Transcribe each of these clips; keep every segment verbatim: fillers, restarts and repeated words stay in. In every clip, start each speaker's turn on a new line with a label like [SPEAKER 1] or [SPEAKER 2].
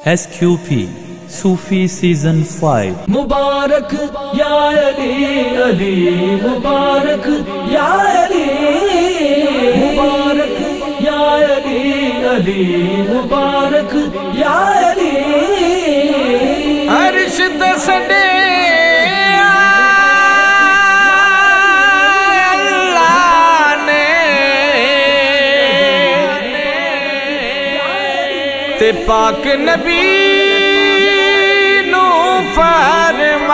[SPEAKER 1] S Q P Sufi season five.
[SPEAKER 2] مبارک یا علی علی مبارک یا علی مبارک یا علی علی مبارک یا علی عرش تے سڈے تے پاک نبی نو فرمایا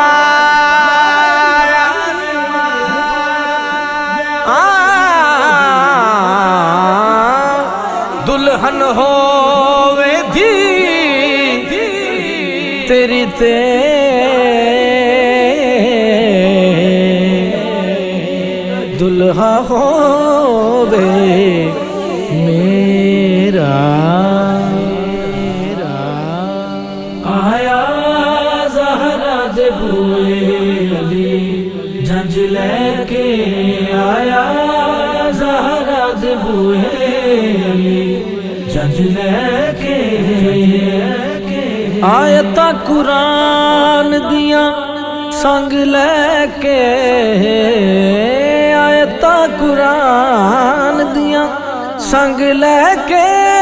[SPEAKER 2] دلہن ہووے دی تیری تے دلہا ہووے میرا آیا زہرا دے بوئے علی جھنج لے کے آیا زہرا دے بوئے علی جھنج لے کے آیتاں قرآن دیاں سنگ لے کے آیتاں قرآن دیاں سنگ لے کے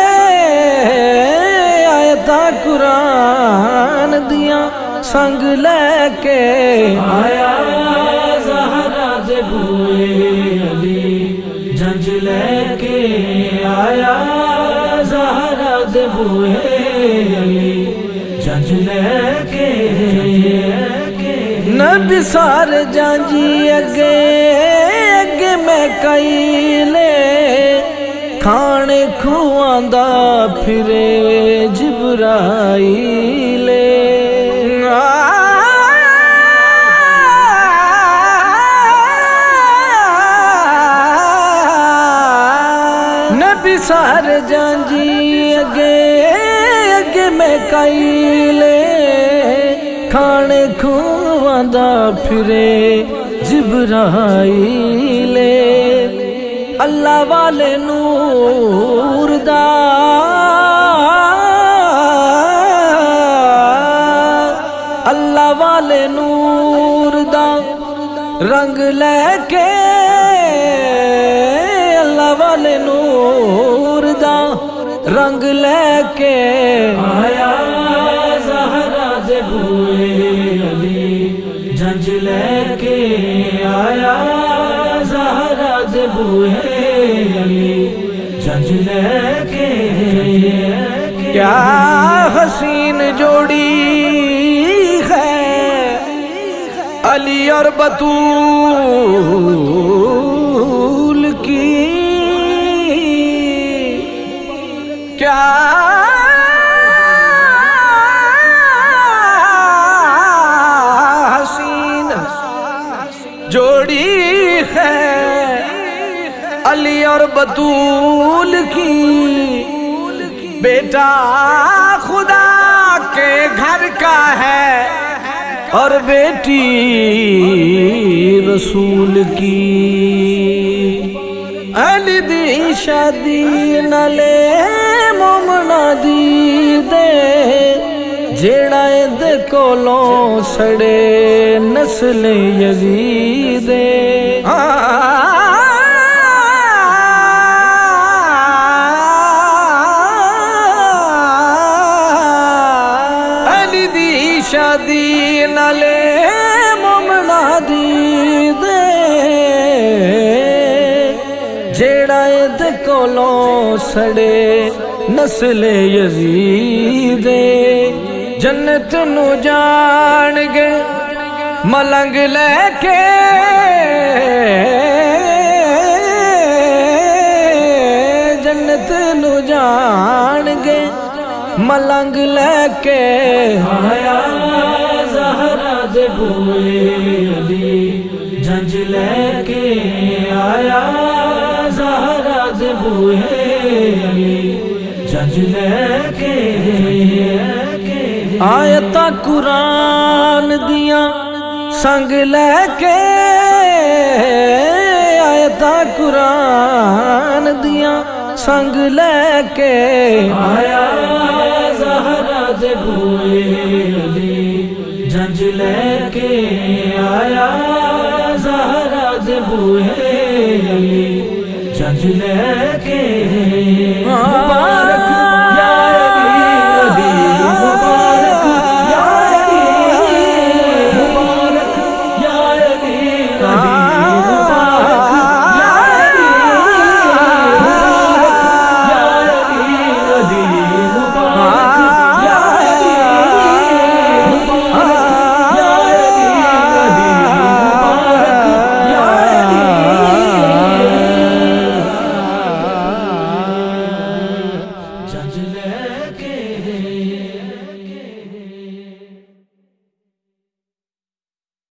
[SPEAKER 2] آیتاں قرآن دیاں سنگ لے کے آیا زہرا دے بوئے علی جھنج لے کے آیا زہرا دے بوئے علی جھنج لے کے نبی سار جانجی اگے اگے میں کئی لے کھانے کھوان دا پھرے جبرائیل نبی سار جانجی اگے اگے میں کائیلے کھانے کھوان دا پھرے جبرائیل اللہ والے نور دا اللہ والے نور دا رنگ لے کے اللہ والے نور دا رنگ لے کے آیا زہرا دے بوئے علی جھنج لے کے آیا زہرا دے بوئے علی جھنج لے کے کیا حسین جوڑی ہے علی اور بطول کی کیا حسین جوڑی ہے علی اور بطول کی بیٹا خدا کے گھر کا ہے اور بیٹی رسول کی علی دی شادی نالے مومنا دی دے جیڑا دے کولوں سڑے نسل یزید علی دی شادی نالے مومنا دی دے جیڑا دے کولوں سڑے نسل یزید جنت نو جان گے ملنگ لے کے جنت نو جان گے ملنگ لے کے آیا زہرا دے بوئے علی جھنج لے کے آیا زہرا دے بوئے علی جھنج لے کے آیتاں قرآن دیاں سنگ لے کے آیتاں قرآن دیاں سنگ لے کے آیا زہرا دے بوئے علی جنج لے کے